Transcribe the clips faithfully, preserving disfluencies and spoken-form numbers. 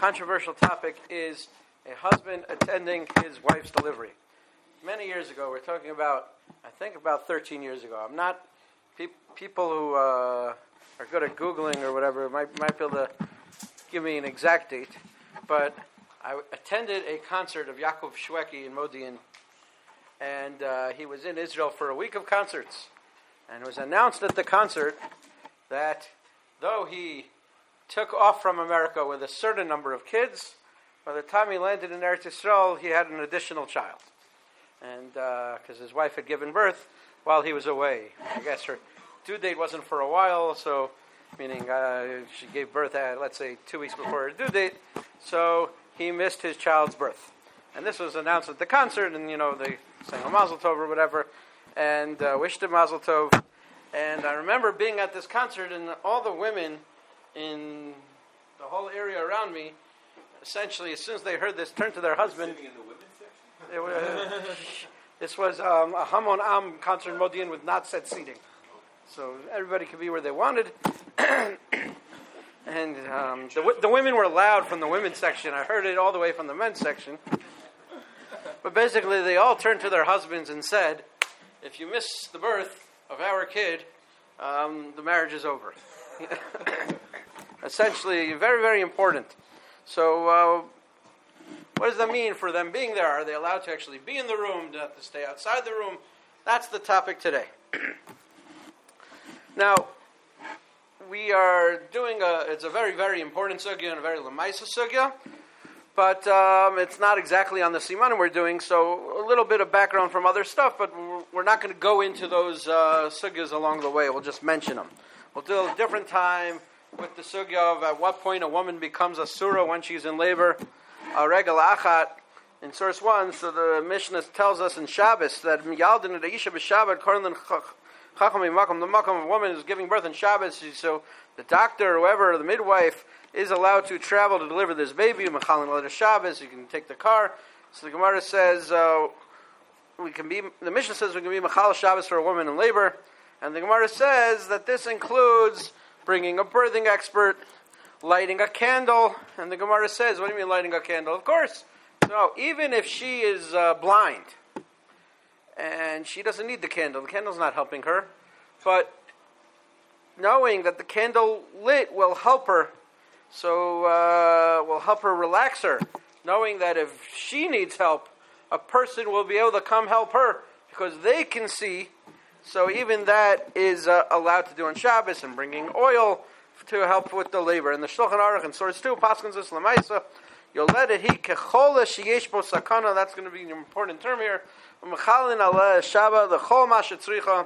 controversial topic is a husband attending his wife's delivery. Many years ago, we're talking about, I think about thirteen years ago. I'm not, pe- people who uh, are good at Googling or whatever might, might be able to give me an exact date, but I attended a concert of Yaakov Shweki in Modi'in, and uh, he was in Israel for a week of concerts. And it was announced at the concert that though he took off from America with a certain number of kids, by the time he landed in Eretz Yisrael, he had an additional child. And because uh, his wife had given birth while he was away. I guess her due date wasn't for a while, so meaning uh, she gave birth at, let's say, two weeks before her due date. So he missed his child's birth. And this was announced at the concert, and, you know, they sang a Mazel Tov or whatever, and uh, wished him Mazel Tov. And I remember being at this concert, and all the women in the whole area around me, essentially, as soon as they heard this, turned to their husband. Sitting in the women's section? They were, this was um, a Hamon Am concert in Modi'in with not set seating. So everybody could be where they wanted. And um, the, the women were loud from the women's section. I heard it all the way from the men's section. But basically, they all turned to their husbands and said, if you miss the birth of our kid, um, the marriage is over. Essentially, very, very important. So, uh, what does that mean for them being there? Are they allowed to actually be in the room? Do they have to stay outside the room? That's the topic today. Now, we are doing a, it's a very, very important sugya and a very lemaisa sugya, but um, it's not exactly on the simanim we're doing, so a little bit of background from other stuff, but we're not going to go into those uh, sugyas along the way. We'll just mention them. We'll do a different time with the sugya of at what point a woman becomes a surah when she's in labor. A regal achat in source one, so the Mishnah tells us in Shabbos that Yaldin the Isha b'Shabbat Korlan Chacham Makam, the Makam of a woman is giving birth in Shabbos, so the doctor or whoever, the midwife, is allowed to travel to deliver this baby. Mechalin later Shabbos, you can take the car. So the Gemara says uh, we can be. The Mishnah says we can be Mechal Shabbos for a woman in labor, and the Gemara says that this includes bringing a birthing expert, lighting a candle, and the Gemara says, what do you mean lighting a candle? Of course. No, even if she is uh, blind, and she doesn't need the candle, the candle's not helping her, but knowing that the candle lit will help her, so uh, will help her relax her, knowing that if she needs help, a person will be able to come help her, because they can see, so even that is uh, allowed to do on Shabbos, and bringing oil to help with the labor. And the Shulchan Aruch in source two, Paskins is Lamaisa, Yoledet hi kechola sheyesh bo sakana, that's going to be an important term here. Mechalin aleh Shabbat, the chol ma shetzricha,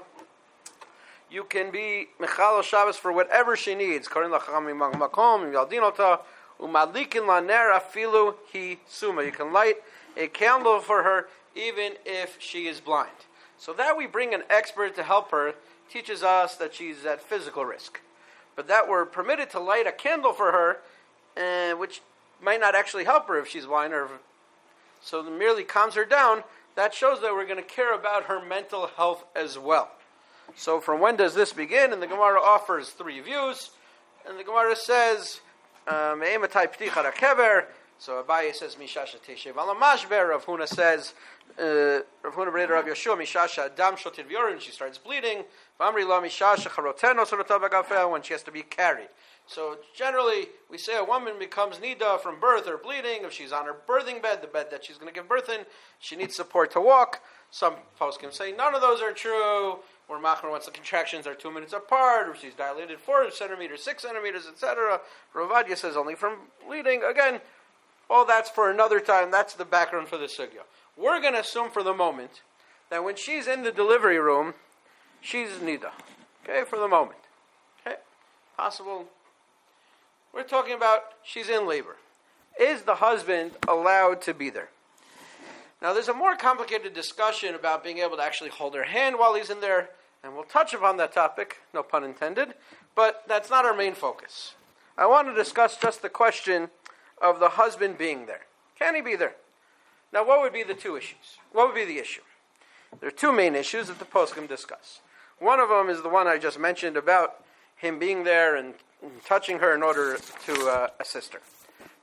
you can be Mechal Shabbos for whatever she needs. Korin lachachamim makom, yaldin ota, umalikin la ner afilu hi suma. You can light a candle for her even if she is blind. So that we bring an expert to help her teaches us that she's at physical risk. But that we're permitted to light a candle for her, uh, which might not actually help her if she's blind, or if, so it merely calms her down, that shows that we're going to care about her mental health as well. So from when does this begin? And the Gemara offers three views. And the Gemara says, Me'ematai pticha rakever. So Abaye says, Mishasha teshev ala mashber. Rav Huna says, uh, Rav Huna breder Rav Yeshua, Mishasha adam shotiv yorin. She starts bleeding. V'amri la mishasha charoteno sorotav agafeh, when she has to be carried. So generally, we say a woman becomes nida from birth or bleeding if she's on her birthing bed, the bed that she's going to give birth in. She needs support to walk. Some poskim say none of those are true. Or machmer once the contractions are two minutes apart, or she's dilated four centimeters, six centimeters, et cetera. Ravadia says only from bleeding. Again, all that's for another time. That's the background for the sugya. We're going to assume for the moment that when she's in the delivery room, she's nida. Okay, for the moment. Okay, possible. We're talking about she's in labor. Is the husband allowed to be there? Now, there's a more complicated discussion about being able to actually hold her hand while he's in there, and we'll touch upon that topic, no pun intended, but that's not our main focus. I want to discuss just the question of the husband being there. Can he be there? Now, what would be the two issues? What would be the issue? There are two main issues that the poskim discuss. One of them is the one I just mentioned about him being there and touching her in order to uh, assist her.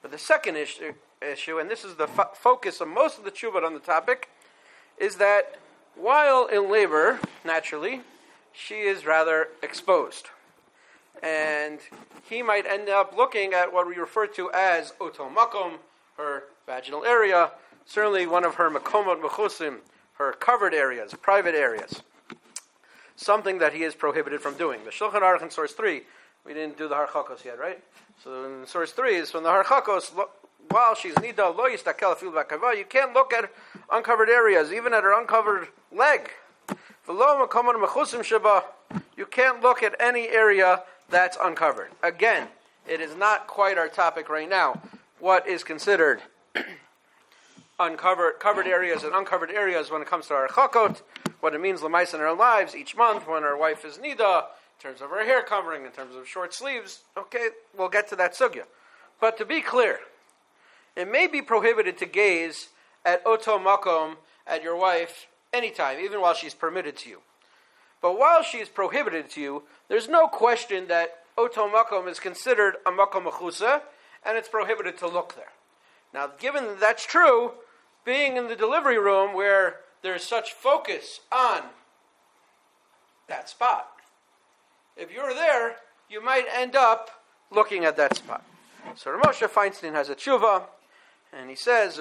But the second issue, issue and this is the fo- focus of most of the tshuvah on the topic, is that while in labor, naturally, she is rather exposed. And he might end up looking at what we refer to as oto makom, her vaginal area, certainly one of her makomot mechusim, her covered areas, private areas. Something that he is prohibited from doing. The Shulchan Aruch in source three, we didn't do the harchakos yet, right? So in source three is from the harchakos, while she's nida lo yistakel afil b'akava, you can't look at uncovered areas, even at her uncovered leg. V'lo makomot mechusim sheba, you can't look at any area that's uncovered. Again, it is not quite our topic right now. What is considered uncovered covered areas and uncovered areas when it comes to our chakot, what it means l'mais in our lives each month when our wife is nida, in terms of her hair covering, in terms of short sleeves. Okay, we'll get to that sugya. But to be clear, it may be prohibited to gaze at oto makom at your wife anytime, even while she's permitted to you. But while she is prohibited to you, there's no question that oto makom is considered a makom mechusa, and it's prohibited to look there. Now, given that that's true, being in the delivery room where there's such focus on that spot, if you're there, you might end up looking at that spot. So Rav Moshe Feinstein has a tshuva, and he says,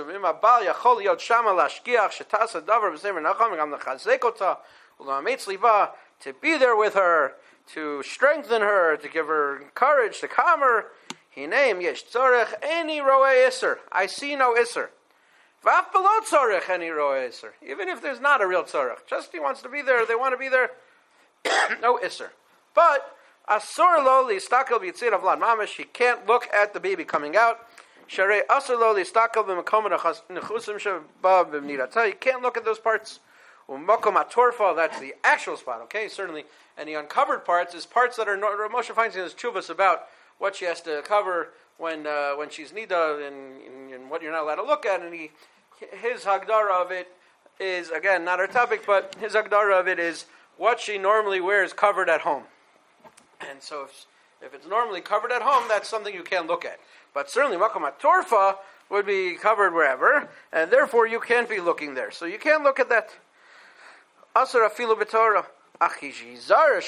to be there with her, to strengthen her, to give her courage, to calm her. Hinem yesh tzorech any roe iser. I see no iser. V'af below tzorech any roe iser. Even if there's not a real tzorech, just he wants to be there, they want to be there. No iser. But asur lo listakel b'yitzir avlad mamish. He can't look at the baby coming out. Sharei asur lo listakel b'makom nechusim sheba b'mnirata. You can't look at those parts. U'makom atorfa. That's the actual spot. Okay, certainly. And the uncovered parts is parts that are Rav Moshe Feinstein has tshuvas about what she has to cover when uh, when she's nida and, and, and what you're not allowed to look at. And he, his hagdara of it is, again, not our topic, but his hagdara of it is what she normally wears covered at home. And so if, if it's normally covered at home, that's something you can't look at. But certainly makom hatorfa would be covered wherever, and therefore you can't be looking there. So you can't look at that. Asur afilu b'torah. Says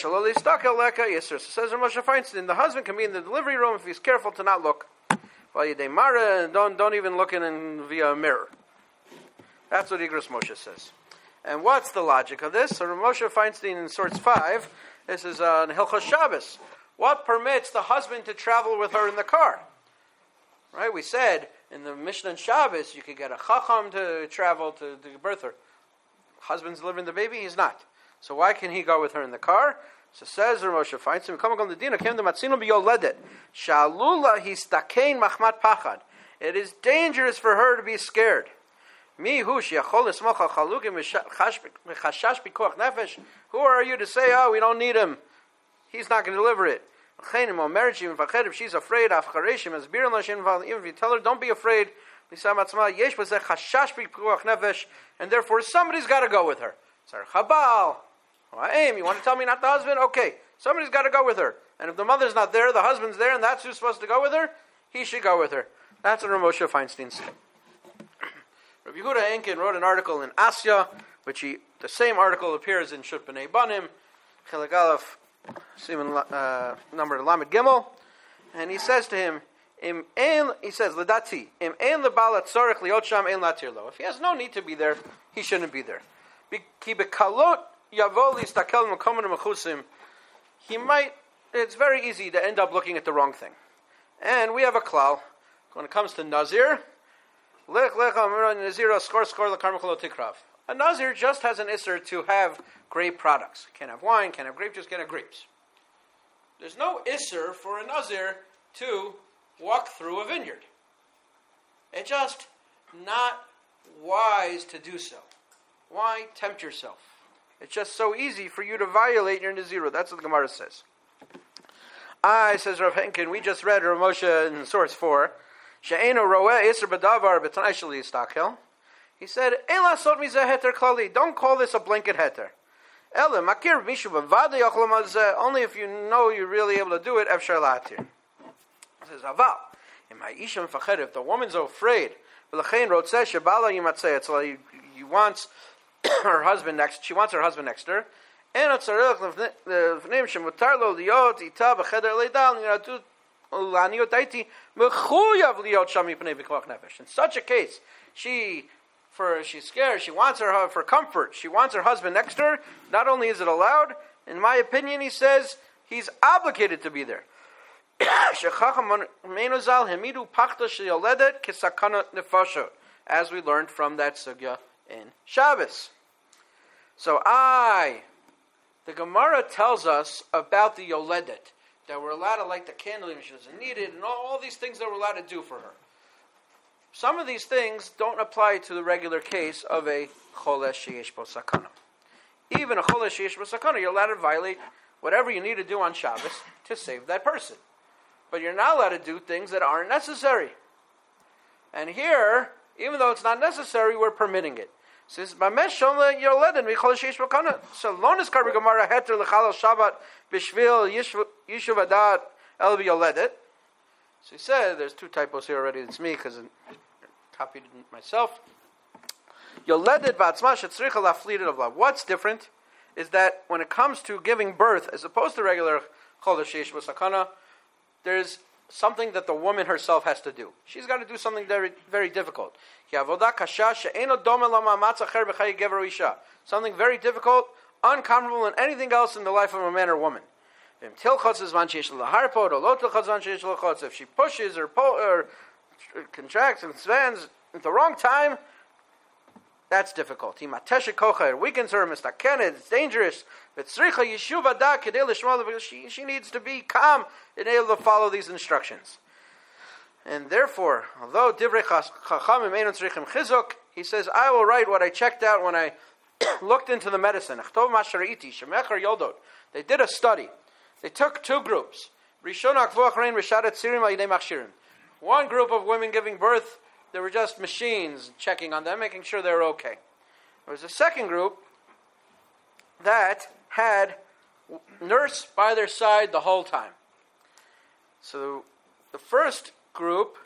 Rav Moshe Feinstein, the husband can be in the delivery room if he's careful to not look. Don't, don't even look in, in via a mirror. That's what Igros Moshe says. And what's the logic of this? So Rav Moshe Feinstein in source five, this is on uh, Hilchos Shabbos. What permits the husband to travel with her in the car? Right? We said in the Mishnah and Shabbos, you could get a chacham to travel to, to birth her. Husband's delivering the baby, he's not. So why can he go with her in the car? So says Rav Moshe Feinstein, "Come on, the dina came to matzino biyoledet. Shalula histakein machmat pachad. It is dangerous for her to be scared. Mi hu sheyachol lismoch al chalukim v'chashash b'koach nefesh. Who are you to say, oh, we don't need him? He's not going to deliver it. If she's afraid, even if you tell her, don't be afraid, and therefore somebody's got to go with her. Chabal. Aim, you want to tell me not the husband? Okay, somebody's got to go with her. And if the mother's not there, the husband's there, and that's who's supposed to go with her, he should go with her. That's what Rav Moshe Feinstein said. Rav Yehuda Enkin wrote an article in Asya, which he, the same article appears in Shut B'nai Banim, Chelik Aleph, uh, number Lamed Gimel, and he says to him, Im ein, he says, Ledati, Im ein lebal atzorech liot sham ein latir lo. If he has no need to be there, he shouldn't be there. Ki bekalot yavo listakel mekomen mechusim. He might, it's very easy to end up looking at the wrong thing. And we have a klal, when it comes to Nazir, lech lech amir nazira skor skor lekar mechalo tikrav. A Nazir just has an isser to have grape products. Can't have wine, can't have grape juice, can't have grapes. There's no isser for a Nazir to walk through a vineyard. It's just not wise to do so. Why tempt yourself? It's just so easy for you to violate your Nazirah. That's what the Gemara says. I, says Rav Henkin, we just read Rav Moshe in source four. She'eno roeh iser b'davar b'tanai sheli yistakel. He said, "Ein lasot mizeh heter klali." Don't call this a blanket heter. Ele makir mishu b'vada yochel mazeh. Only if you know you're really able to do it. Efshar latir. He says, "Aval If the woman's afraid, so he, he wants her husband next. She wants her husband next to her. And in such a case, she, for she's scared. She wants her for comfort. She wants her husband next to her. Not only is it allowed, in my opinion, he says he's obligated to be there. As we learned from that sugya in Shabbos. So I, the Gemara tells us about the yoledet, that we're allowed to light the candle when she doesn't need it, and all, all these things that we're allowed to do for her. Some of these things don't apply to the regular case of a cholesh sheyesh bo sakana. Even a cholesh sheyesh bo sakana, you're allowed to violate whatever you need to do on Shabbos to save that person. But you're not allowed to do things that aren't necessary. And here, even though it's not necessary, we're permitting it. Says, so lonis karbi gemara heter lechalal Shabbat b'shvil yishuv adat el b'yoledet. So he said, there's two typos here already. It's me because I copied it myself. Yoledet ba'atzma shetzricha laflidet of love. What's different is that when it comes to giving birth, as opposed to regular cholesh sheyesh bo sakana, there's something that the woman herself has to do. She's got to do something very, very difficult. Something very difficult, uncomfortable than anything else in the life of a man or woman. If she pushes or, po- or contracts and expands at the wrong time, that's difficult. It weakens her, it's dangerous. She, she needs to be calm and able to follow these instructions. And therefore, although Divrei Chachamim Einon Tzrichim Chizuk, he says, I will write what I checked out when I looked into the medicine. They did a study. They took two groups. One group of women giving birth, there were just machines checking on them, making sure they were okay. There was a second group that had nurse by their side the whole time. So the first group,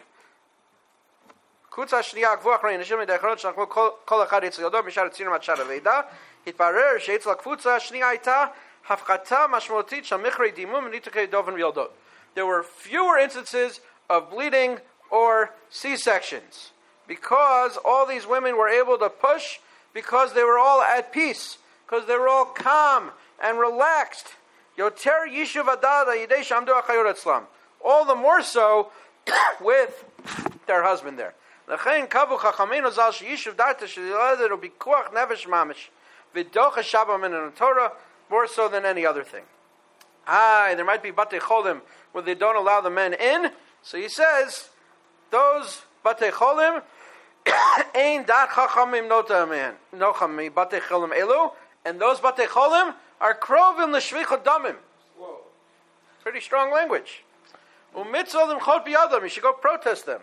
there were fewer instances of bleeding or C-sections because all these women were able to push because they were all at peace, because they were all calm and relaxed. Yoter yishuv adada yidei shamdu achayot etzlam. All the more so with their husband there. L'chein kavu chachamenu zal sheyishuv darta sheyilad will be kuach nefesh mamish v'docha shabbat min Torah more so than any other thing. Ah, there might be batei cholim where they don't allow the men in. So he says those batei cholim ein dat chachamim nota man nocham mi batei cholim elu, and those batei cholim are krovim l'shvicha damim. Whoa, pretty strong language. Umitzolim chot biyadam. You should go protest them.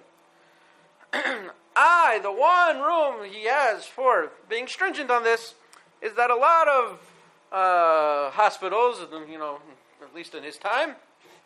I, the one room he has for being stringent on this is that a lot of uh, hospitals, you know, at least in his time,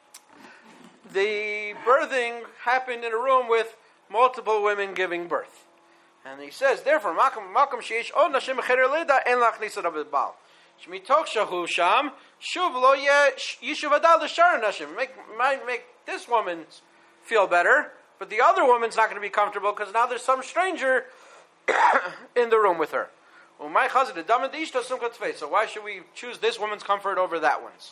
the birthing happened in a room with multiple women giving birth. And he says, therefore, Malcolm sheish od nashim b'cheder leda en lachnisa rabbi bal. Shmitok shahu sham shuv lo yishuv adal l'shar nashim. Make might make this woman feel better, but the other woman's not going to be comfortable because now there's some stranger in the room with her. So why should we choose this woman's comfort over that one's?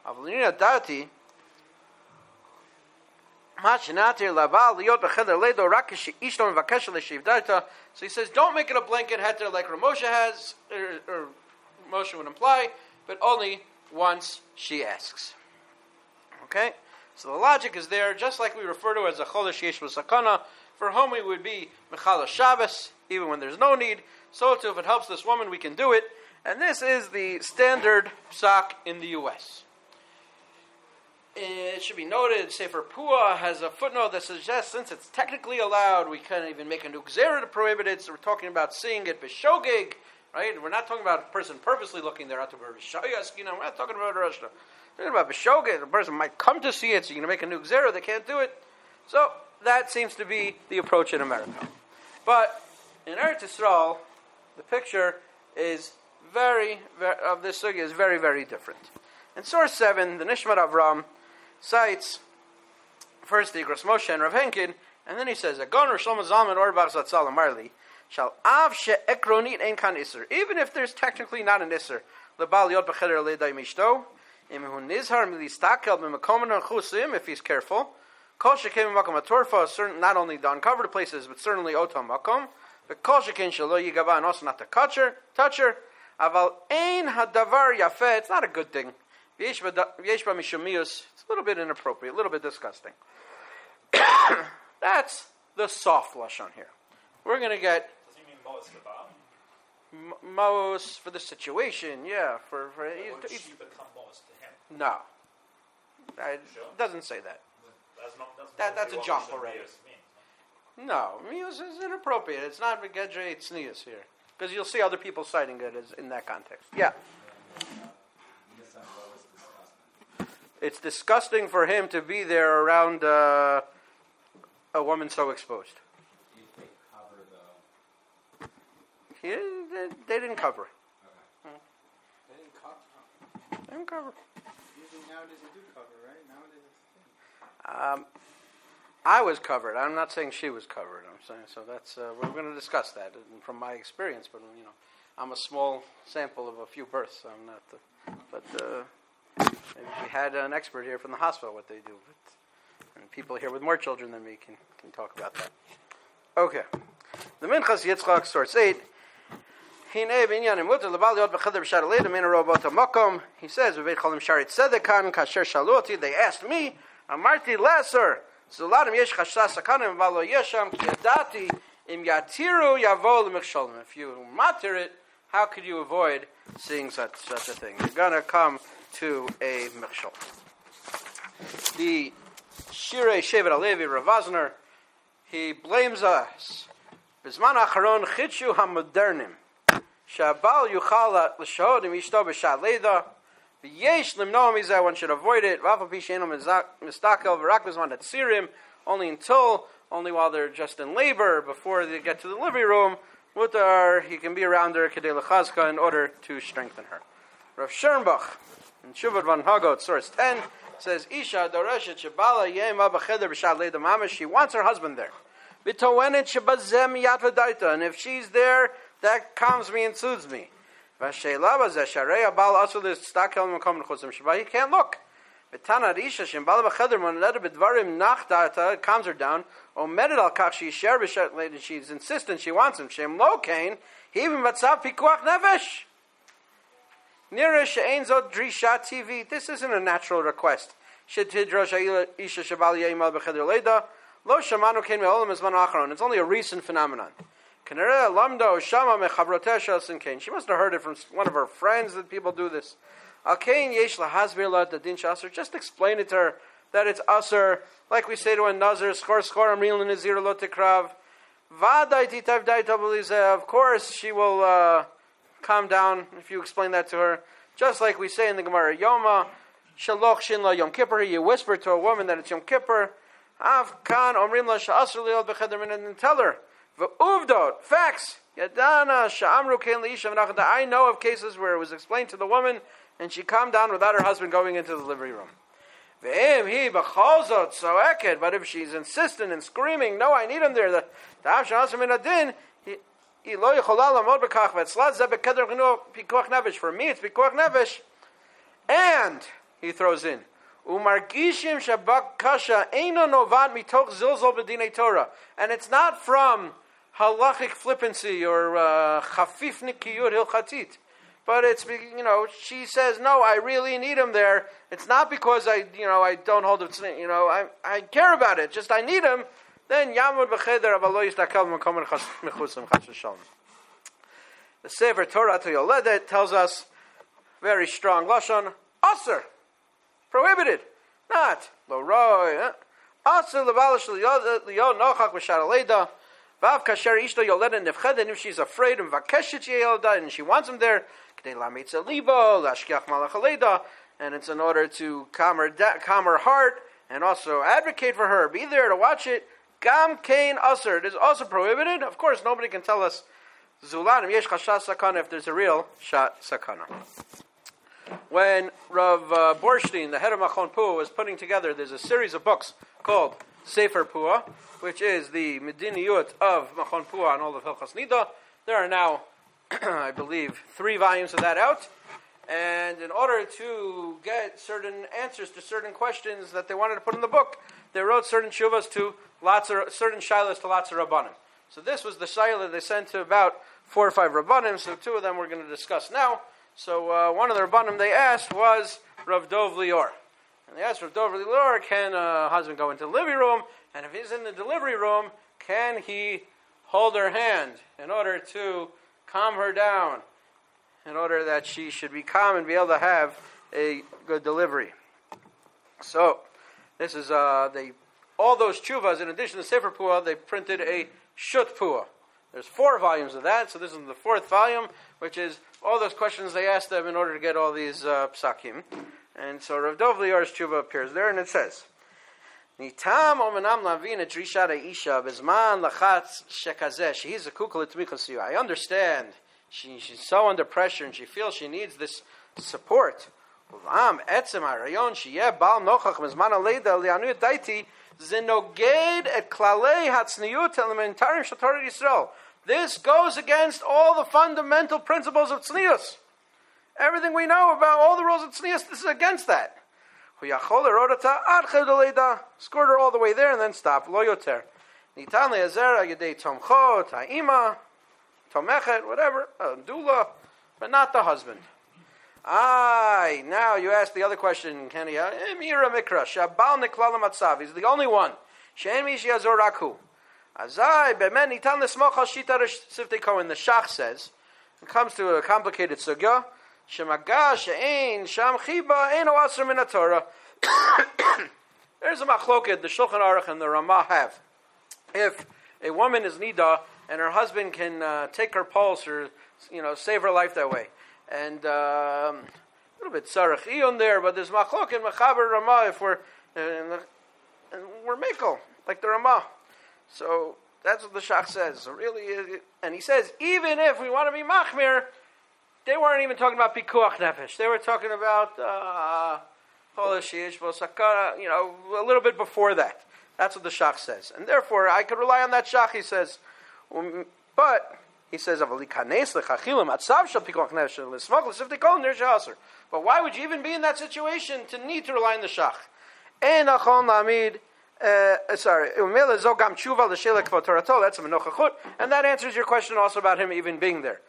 So he says, don't make it a blanket heter like Ramosha has, or, or Moshe would imply, but only once she asks. Okay? So the logic is there, just like we refer to as a cholesh yesh b'sakana. For whom we would be mechala Shabbos, even when there's no need. So too, if it helps this woman, we can do it. And this is the standard psak in the U S It should be noted, Sefer Pua has a footnote that suggests since it's technically allowed, we can't even make a new gzera to prohibit it. So we're talking about seeing it b'shogeg, right? We're not talking about a person purposely looking there. We're not talking about Rosh. We're talking about b'shogeg. The person might come to see it, so you're going to make a new gzera. They can't do it. So that seems to be the approach in America. But in Eretz Yisrael, the picture is very, very of this sugya is very, very different. In source seven, the Nishmat Avram cites first the Igros Moshe and Rav Henkin, and then he says, "Agon Rosh Shlomo Zalman Orbach Zatzal Amarli shall av she'ekronit ein kan iser." Even if there's technically not an iser, lebal yod b'cheder leidai mishto, im hu nizhar milistakel b'makom chusim, if he's careful. Kol shekem b'makom atorfa, certain not only the uncovered places, but certainly otam makom. But kol shekem shelo yigava, and also not to touch her. Touch her. Aval ein hadavar yafeh. It's not a good thing. V'yesh ba mishumiyus. It's a little bit inappropriate, a little bit disgusting. That's the soft lashon here. We're going to get Does he mean Moos Gabar? M- Mos for the situation, yeah. For, for Or he's- would he's- she become Moos to him? no, I, Sure. doesn't say that. That's not, that's That- not that's a what jump Moshe already. Meos means. No, Muse is inappropriate. It's not Megedre Tznius here, because you'll see other people citing it as in that context. Yeah, it's disgusting for him to be there around uh, a woman so exposed. He, they, they didn't cover. They didn't cover. They didn't cover. Usually nowadays they do cover, right? Nowadays it's a thing. Um, I was covered. I'm not saying she was covered. I'm saying so. That's uh, we're going to discuss that from my experience. But you know, I'm a small sample of a few births. So I'm not. The, but uh, maybe we had an expert here from the hospital what they do. But, and people here with more children than me can can talk about that. Okay, the Minchas Yitzchak, source eight. He says, they asked me, Amarti Lesser, Zuladim Yesh Chashas Sakanim Valo Yesham Kiyadati Im Yatiru Yavol Mechsholim. If you matter it, how could you avoid seeing such such a thing? You're gonna come to a Mechshol. The Shirei Shevet Alevi Rav Vosner, he blames us. Bizman Acharon Chitshu HaModernim. Shabal Yuchala L'Shahod Im Yishto B'Shad Leida. V'yesh Limnoa Mizah, one should avoid it. V'afal Pi She'enu Mistakel V'rak Bizman Hatzirim, only until, only while they're just in labor, before they get to the living room. Mutar, he can be around her, Kedei L'Chazka, in order to strengthen her. Rav Schernbach, in Shuvot Van Hagot, source ten, says, Isha Doreshet Shabala Yema B'Cheder B'Shad Leida Mamash, she wants her husband there. V'towenet Shabazem Yat V'Daita, and if she's there, that calms me and soothes me. He can't look. It calms her down. She's insistent, she wants him. This isn't a natural request. It's only a recent phenomenon. She must have heard it from one of her friends that people do this. Just explain it to her that it's aser, like we say to a nazir, skor skor amril nazir lo tekrav. Of course, she will uh, calm down if you explain that to her. Just like we say in the Gemara Yoma, shaloch shin la Yom Kippur. You whisper to a woman that it's Yom Kippur. Av kan omrim la sha'aser li'od b'cheder min, and tell her. Uvdot, facts. Yadana sha'amru kein li'isha v'nachad. I know of cases where it was explained to the woman, and she calmed down without her husband going into the living room. Ve'im hi b'cholzot so'eked. But if she's insistent and screaming, no, I need him there. The ta'av sha'aser min adin. He lo yichola lamod b'kach v'etzlat zeh b'keder chinu pikuach nefesh. For me, it's pikuach nefesh. And he throws in. Umargishim shabak kasha eino novat mitoch zilzol b'dinei Torah. And it's not from halachic flippancy or chafif nikiyut hilchatit, but it's, you know, she says, no, I really need him there. It's not because I, you know, I don't hold it, you know, I I care about it. Just I need him. Then yamud b'cheder avalo yistakel b'makom mechusim chas v'shalom. The Sefer Torah to Yoledet tells us very strong lashon aser. Prohibited, not lo roy. Aser levalish liyo nochach b'shar aleida. Vav kasher ishto yoledet nefched, and if she's afraid and vakeshet yelda, and she wants him there, k'dei lamitza libo lashkiach malach aleida, and it's in order to calm her da- calm her heart and also advocate for her, be there to watch it. Gam Kain Aser. It is also prohibited. Of course, nobody can tell us Zulanim Yesh Chashas Sakana if there's a real Shat Sakana. When Rav uh, Borstein, the head of Machon Pua, was putting together, there's a series of books called Sefer Pua, which is the Mediniyut of Machon Pua and all of Hilchas Nida. There are now, I believe, three volumes of that out. And in order to get certain answers to certain questions that they wanted to put in the book, they wrote certain shuvas to lots of certain shilas to lots of rabbanim. So this was the shilah they sent to about four or five rabbanim. So two of them we're going to discuss now. So uh, one of the rabbanim they asked was Rav Dov Lior, and they asked Rav Dov Lior, can a husband go into the living room, and if he's in the delivery room, can he hold her hand in order to calm her down, in order that she should be calm and be able to have a good delivery? So this is uh, they all those tshuvas. In addition to Sefer Pua, they printed a Shut Pua. There's four volumes of that, so this is the fourth volume, which is all those questions they asked them in order to get all these uh, psakim. And so Rav Dov Lior's tshuva appears there, and it says, Nitam omenam lavin et drishat ha'isha bezman lachatz shekazeh shehi zakuk letmicha siyu. I understand she, she's so under pressure and she feels she needs this support. Ulam etzem harayon sheyeh bal nochach bezman aleida lianu daiti zenoged et klalei hatzniut elementarim shel Torah Yisrael. This goes against all the fundamental principles of tznius. Everything we know about all the rules of tznius, this is against that. Scored her all the way there and then stop. Lo yoter. Nitan le'azer yedei tomcho, ta'ima, tomechet, whatever, dula, but not the husband. Aye, now you ask the other question, Kenny. Mira mikra, shabal niklal matzav. He's the only one. She'en mi she'azor raku. Azai bemen nitan lesmoch al shita siftei kohen. The Shach says, it comes to a complicated sugya. Shemaga she'ein sham chiba ein o asr min haTorah. There's a machloket the Shulchan Aruch and the Ramah have. If a woman is nida and her husband can uh, take her pulse or you know save her life that way, and um, a little bit sarach iyun there, but there's machloket mechaber Ramah if we're uh, and we're mekel like the Ramah. So that's what the Shach says. So really, and he says even if we want to be machmir, they weren't even talking about pikuach nefesh. They were talking about uh, you know, a little bit before that. That's what the Shach says, and therefore I could rely on that Shach. He says, um, but he says, but why would you even be in that situation to need to rely on the Shach? Uh, sorry, that's a menochachut, and that answers your question also about him even being there.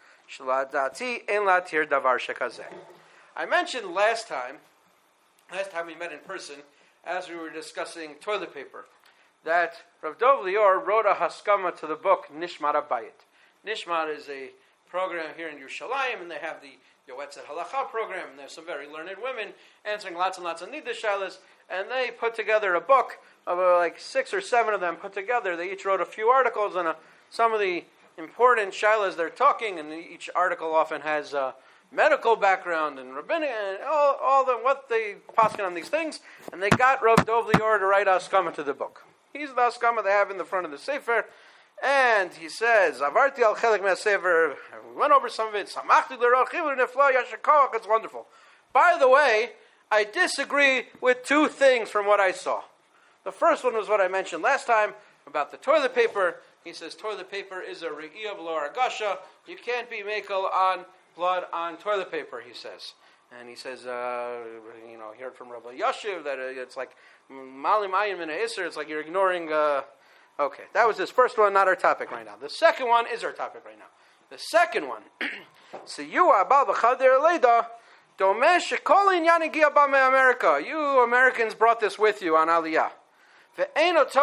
I mentioned last time, last time we met in person, as we were discussing toilet paper, that Rav Dov Lior wrote a haskama to the book Nishmat Abayit. Nishmat is a program here in Yerushalayim, and they have the Yoetzet Halacha program, and there's some very learned women answering lots and lots of Niddah Shalas, and they put together a book of uh, like six or seven of them put together. They each wrote a few articles on uh, some of the important shilas they're talking, and each article often has a medical background and rabbinic and all, all the what they paskin on these things. And they got Rav Dov Lior to write haskama to the book. He's the haskama they have in the front of the sefer, and he says, "Avarti al chelik me'asefer." We went over some of it. Samachti l'roch chivur nefla yashakach. It's wonderful. By the way, I disagree with two things from what I saw. The first one was what I mentioned last time about the toilet paper. He says toilet paper is a re'iyah v'lo aragasha. You can't be makel on blood on toilet paper, he says. And he says, uh, you know, heard from Rabbi Yashiv that it's like malim ayin min ha'isr. It's like you're ignoring. Uh, okay, that was his first one, not our topic right now. The second one is our topic right now. The second one, siyua bal b'chader leida. Domesh shekolin yanigi abba me America. You Americans brought this with you on Aliyah. It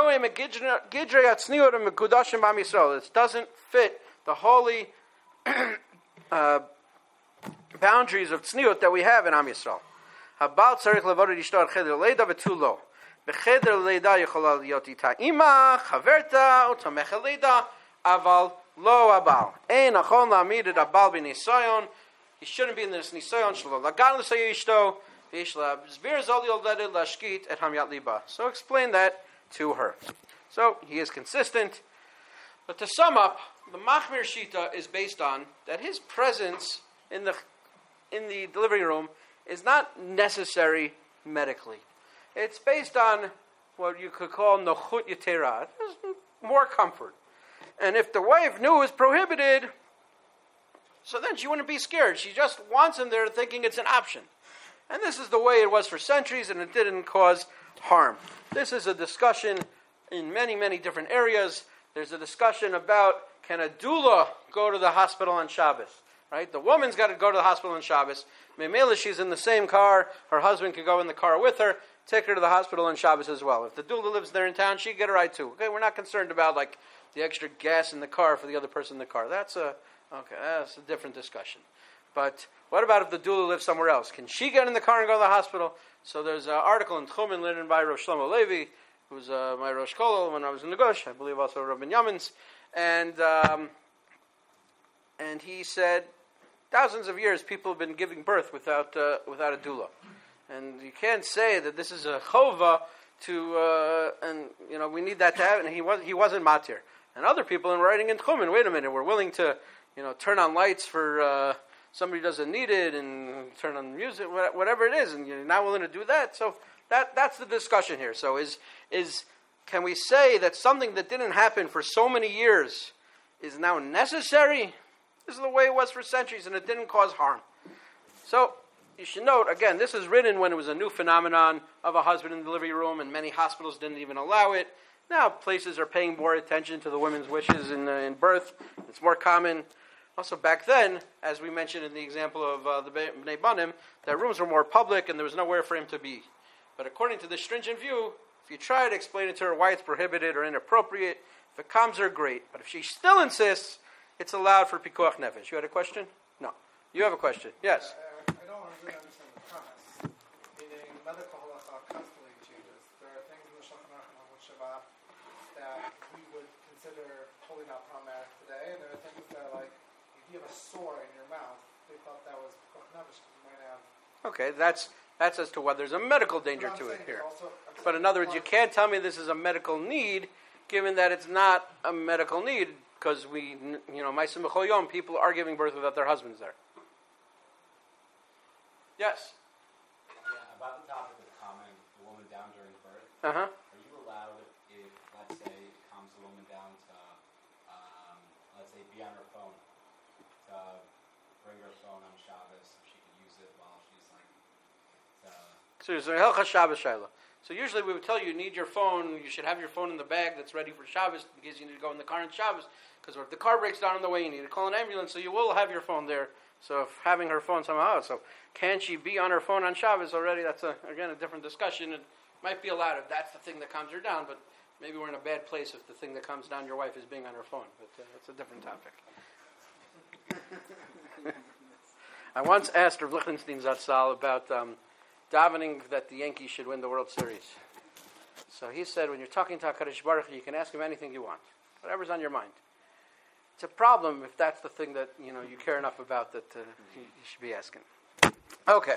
doesn't fit the holy uh, boundaries of tzniut that we have in Am Yisrael. Habal tzarich levodah ishto al cheder leida v'tulo. B'cheder leida yichola liot ita ima chaverta u'tomecha leida aval lo abal. Ein achon la'amid et abal b'nisayon. He shouldn't be in this nisayon shlo. Lagan l'sayeh ishto. So explain that to her. So he is consistent. But to sum up, the Machmir Shita is based on that his presence in the in the delivery room is not necessary medically. It's based on what you could call nochut yetera, more comfort. And if the wife knew it was prohibited, so then she wouldn't be scared. She just wants him there thinking it's an option. And this is the way it was for centuries, and it didn't cause harm. This is a discussion in many, many different areas. There's a discussion about, can a doula go to the hospital on Shabbos? Right? The woman's got to go to the hospital on Shabbos. Memela, she's in the same car. Her husband could go in the car with her. Take her to the hospital on Shabbos as well. If the doula lives there in town, she can get a ride too. Okay, we're not concerned about like the extra gas in the car for the other person in the car. That's a okay. That's a different discussion. But what about if the doula lives somewhere else? Can she get in the car and go to the hospital? So there's an article in Tchumen written by Rosh Shlomo Levi, who's uh, my Rosh Kollel when I was in the Gush. I believe also Rabbi Yamin's, and um, and he said, thousands of years people have been giving birth without uh, without a doula, and you can't say that this is a chova to uh, and you know we need that to happen. And he was he wasn't matir, and other people in writing in Tchumen, wait a minute, we're willing to you know turn on lights for uh, somebody who doesn't need it and turn on music, whatever it is, and you're not willing to do that. So that that's the discussion here. So is is can we say that something that didn't happen for so many years is now necessary? This is the way it was for centuries, and it didn't cause harm. So you should note, again, this is written when it was a new phenomenon of a husband in the delivery room, and many hospitals didn't even allow it. Now places are paying more attention to the women's wishes in, uh, in birth. It's more common. Also back then, as we mentioned in the example of uh, the Bnei Banim, that rooms were more public and there was nowhere for him to be. But according to this stringent view, if you try to explain it to her why it's prohibited or inappropriate, if it calms her, great. But if she still insists, it's allowed for pikuach nefesh. You had a question? No. You have a question? Yes. Uh, I don't really understand the premise. Meaning, medical halacha constantly changes. There are things in the Shulchan Aruch and Halacha Shabbat that we would consider totally not problematic today, and there are things that, like, if you have a sore in your mouth, they thought that was pikuach nefesh because you might have. Okay, that's that's as to whether there's a medical danger to it here. Also, but in other words, you can't tell me this is a medical need, given that it's not a medical need. Because we, you know, Ma'asim B'chol Yom, people are giving birth without their husbands there. Yes? Yeah, about the topic of calming the woman down during birth. Uh-huh. Are you allowed, if, let's say, it calms the woman down to, um, let's say, be on her phone, to bring her phone on Shabbos so she can use it while she's, like, to... So there's a Hilchah Shabbos Shaila. So usually we would tell you, you need your phone, you should have your phone in the bag that's ready for Shabbos, in case you need to go in the car on Shabbos, because if the car breaks down on the way, you need to call an ambulance, so you will have your phone there. So if having her phone somehow, so can she be on her phone on Shabbos already? That's, a, again, a different discussion. It might be allowed if that's the thing that calms her down, but maybe we're in a bad place if the thing that calms down your wife is being on her phone, but uh, that's a different topic. I once asked Rav Lichtenstein Zatzal about... Um, davening that the Yankees should win the World Series. So he said, when you're talking to HaKadosh Baruch Hu, you can ask him anything you want, whatever's on your mind. It's a problem if that's the thing that you know you care enough about that uh, you, you should be asking. Okay.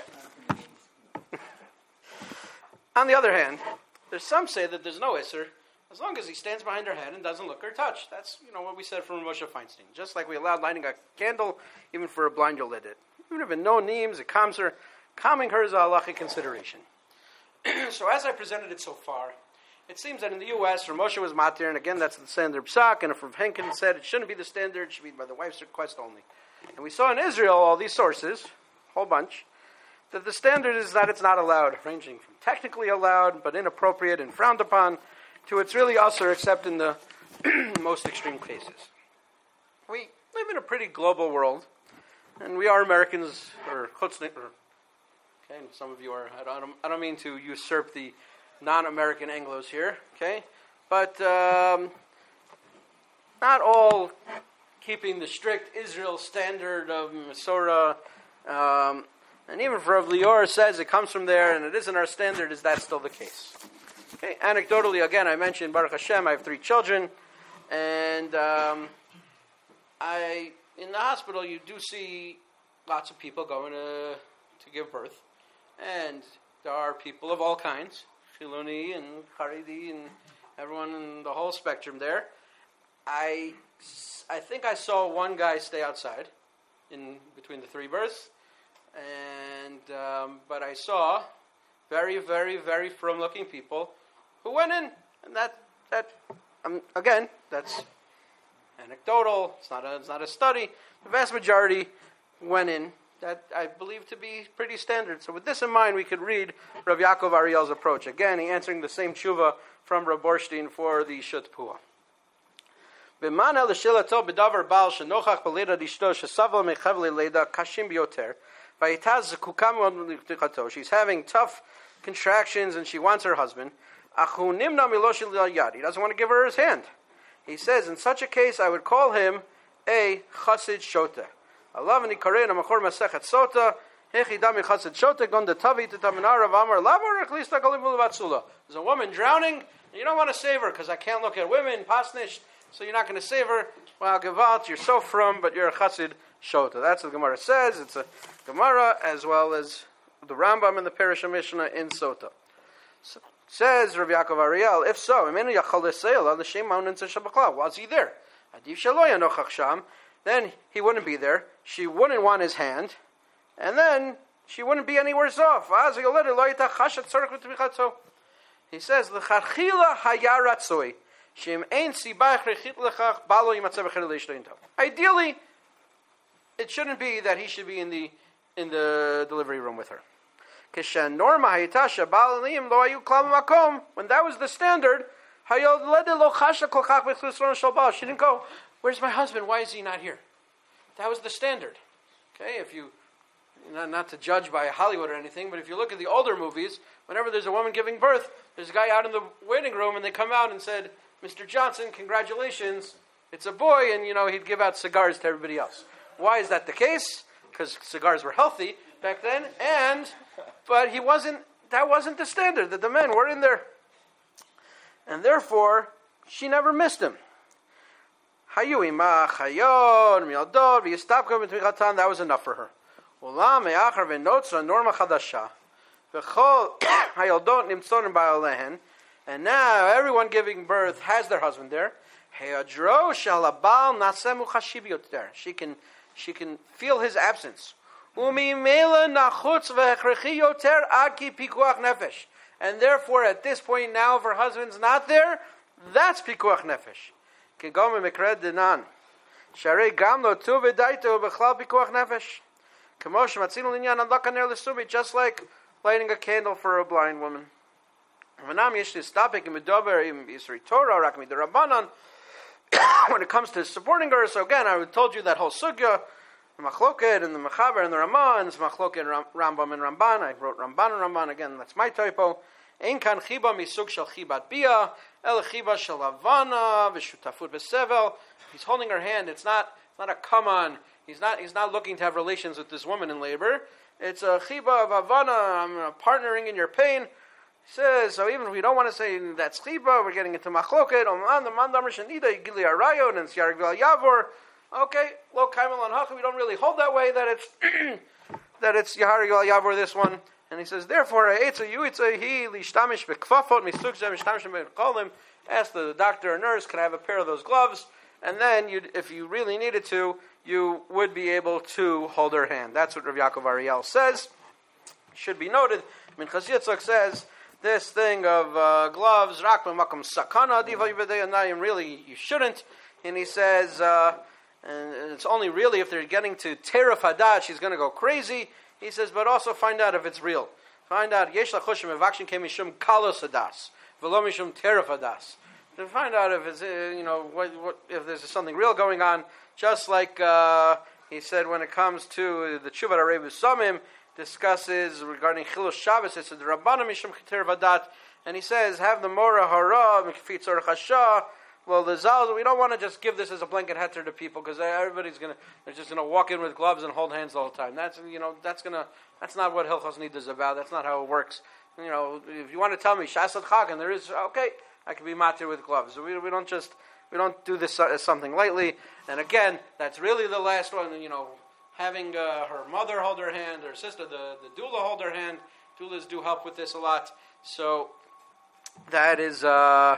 On the other hand, there's some say that there's no Isser as long as he stands behind her head and doesn't look or touch. That's you know what we said from Moshe Feinstein. Just like we allowed lighting a candle even for a blind Yoledet. Even if it no names, it calms her. Calming her is a halachic consideration. So as I presented it so far, it seems that in the U S, Rav Moshe was matir, and again that's the standard psak, and if Rav Henkin said it shouldn't be the standard, it should be by the wife's request only. And we saw in Israel all these sources, a whole bunch, that the standard is that it's not allowed, ranging from technically allowed, but inappropriate and frowned upon, to it's really usher except in the most extreme cases. We live in a pretty global world, and we are Americans, or chutznik, or okay, and some of you are, I don't, I don't mean to usurp the non-American Anglos here, okay? But um, not all keeping the strict Israel standard of Masorah. Um, and even if Rav Lior says it comes from there and it isn't our standard, is that still the case? Okay, anecdotally, again, I mentioned, Baruch Hashem, I have three children. And um, I, in the hospital, you do see lots of people going to, to give birth. And there are people of all kinds, Chiloni and Haredi and everyone in the whole spectrum there. I, I think I saw one guy stay outside in between the three births, and um, but I saw very, very, very firm-looking people who went in, and that that um, again, that's anecdotal. It's not a it's not a study. The vast majority went in. That I believe to be pretty standard. So with this in mind, we could read Rav Yaakov Ariel's approach. Again, he answering the same tshuva from Rav Borstein for the Shut Puah. B'man el shilato b'davar bal shenochach b'leida dishto shesavel mechevle leida kashim bioter vayitaz kukam l'chtichato. She's having tough contractions and she wants her husband. Achu nimna miloshil yad. He doesn't want to give her his hand. He says, in such a case, I would call him a chassid shota. Alavani karein amachor masechet sota hechi dami chassid shota gon de tavi to taminara v'amar lavar echlista kolim v'levatzula. There's a woman drowning, and you don't want to save her because I can't look at women, pasnish, so you're not going to save her. Well, Gevalt, you're so from, but you're a chassid shota. That's what the Gemara says. It's a Gemara as well as the Rambam and the Perush Mishnah in Sota. So, says Rav Yaakov Ariel, if so, was he there? Then he wouldn't be there. She wouldn't want his hand, and then she wouldn't be any worse off. He says, ideally, it shouldn't be that he should be in the in the delivery room with her. When that was the standard, she didn't go, where's my husband? Why is he not here? That was the standard. Okay, if you, not, not to judge by Hollywood or anything, but if you look at the older movies, whenever there's a woman giving birth, there's a guy out in the waiting room and they come out and said, Mister Johnson, congratulations, it's a boy, and you know, he'd give out cigars to everybody else. Why is that the case? Because cigars were healthy back then, and but he wasn't. That wasn't the standard. That the men were in there, and therefore she never missed him. That was enough for her. And now everyone giving birth has their husband there. She can. She can feel his absence. And therefore, at this point now, if her husband's not there, that's pikuach nefesh. Just like lighting a candle for a blind woman. When it comes to supporting her, so again, I told you that whole sugya, the Machloket and the Mechaber and the Ramah, and the Machloket and Rambam and Ramban. I wrote Ramban and Ramban, again, that's my typo. Ein kan chiba misug shel chibat bia, el chiba shel havana, v'shutafut v'sevel. He's holding her hand, it's not, it's not a come on, he's not, he's not looking to have relations with this woman in labor. It's a chiba of havana, I'm partnering in your pain. He says, so even if we don't want to say that's chiba, we're getting into machloket, on the mandamar shenida, gili arayon, and siyar gvil yavor. Okay, lo kaimel on hacha, we don't really hold that way, that it's that it's yahar gvil yavor, this one. And he says, therefore, eitza you, eitza he, lishtamish v'kfafot, misuk zem, mishtamish v'kolim, ask the doctor or nurse, can I have a pair of those gloves? And then, you'd, if you really needed to, you would be able to hold her hand. That's what Rav Yaakov Ariel says. It should be noted, Minchas Yitzchak says, this thing of uh, gloves, rak makam sakana diva yibedei, really you shouldn't. And he says, uh, and it's only really if they're getting to teref hadat, she's going to go crazy. He says, but also find out if it's real. Find out yesh lachushim evakshin ke mishum kalos hadas v'lo mishum teref hadas. To find out if it's uh, you know what, what if there's something real going on. Just like uh, he said when it comes to the Tshuvat Arebu Samim. Discusses regarding Chilul Shabbos. It's the Rabbanim Mishum Keter Vadat, and he says, "Have the Mora Hara Mikfit Tzor Chasha." Well, the Zal, we don't want to just give this as a blanket heter to people because everybody's gonna, they're just gonna walk in with gloves and hold hands the whole time. That's you know, that's gonna, that's not what Hilchos Nida is about. That's not how it works. You know, if you want to tell me Shasat Chag and there is okay, I can be matir with gloves. We we don't just we don't do this as something lightly. And again, that's really the last one. You know. Having uh, her mother hold her hand, her sister, the, the doula hold her hand. Doulas do help with this a lot. So that is uh,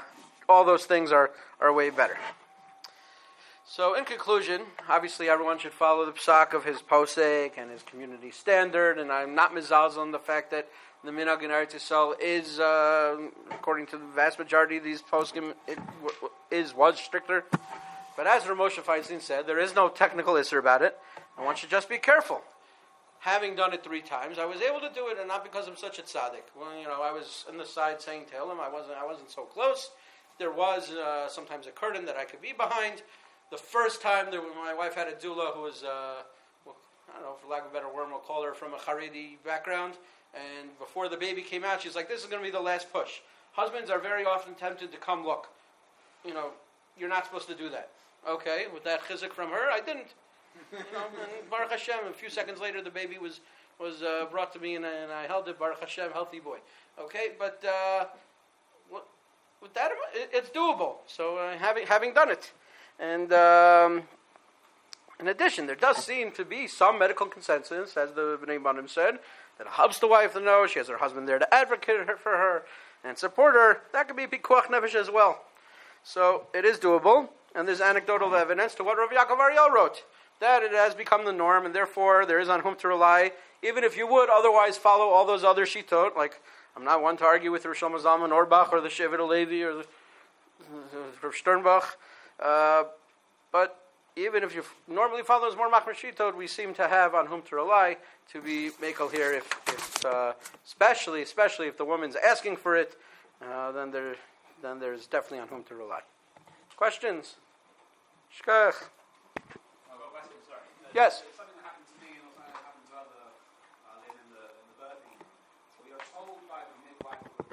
all those things are, are way better. So in conclusion, obviously everyone should follow the psak of his posek and his community standard, and I'm not mizalzel on the fact that the minhag in Eretz Yisrael is, uh, according to the vast majority of these poskim, it w- is was stricter. But as Rav Moshe Feinstein said, there is no technical issur about it, and one should just be careful. Having done it three times, I was able to do it, and not because I'm such a tzaddik. Well, you know, I was on the side saying Tehillim. I wasn't. I wasn't so close. There was uh, sometimes a curtain that I could be behind. The first time, there, my wife had a doula who was, uh, well, I don't know, for lack of a better word, we'll call her from a Haredi background. And before the baby came out, she's like, "This is going to be the last push." Husbands are very often tempted to come look. You know, you're not supposed to do that. Okay, with that chizuk from her, I didn't. You know, and Baruch Hashem, a few seconds later, the baby was was uh, brought to me, and, and I held it. Baruch Hashem, healthy boy. Okay, but uh, what, with that, it, it's doable. So uh, having having done it, and um, in addition, there does seem to be some medical consensus, as the Bnei Banim said, that it helps the wife to know she has her husband there to advocate for her and support her. That could be pikuach nefesh as well. So it is doable, and there's anecdotal evidence to what Rav Yaakov Ariel wrote, that it has become the norm, and therefore there is on whom to rely, even if you would otherwise follow all those other shitot. Like, I'm not one to argue with Rosh Zalman Auerbach or the Shevet Alevi or the Rav Sternbach, uh, but even if you normally follow those more machmir shitot, we seem to have on whom to rely to be mekel here, if, if uh, especially especially if the woman's asking for it, uh, then there then there's definitely on whom to rely. Questions? Shkach. I've got a question, sorry. Uh, Yes. It's something that happened to me and also happened to other uh, in the, in the birthing. We are told by the midwife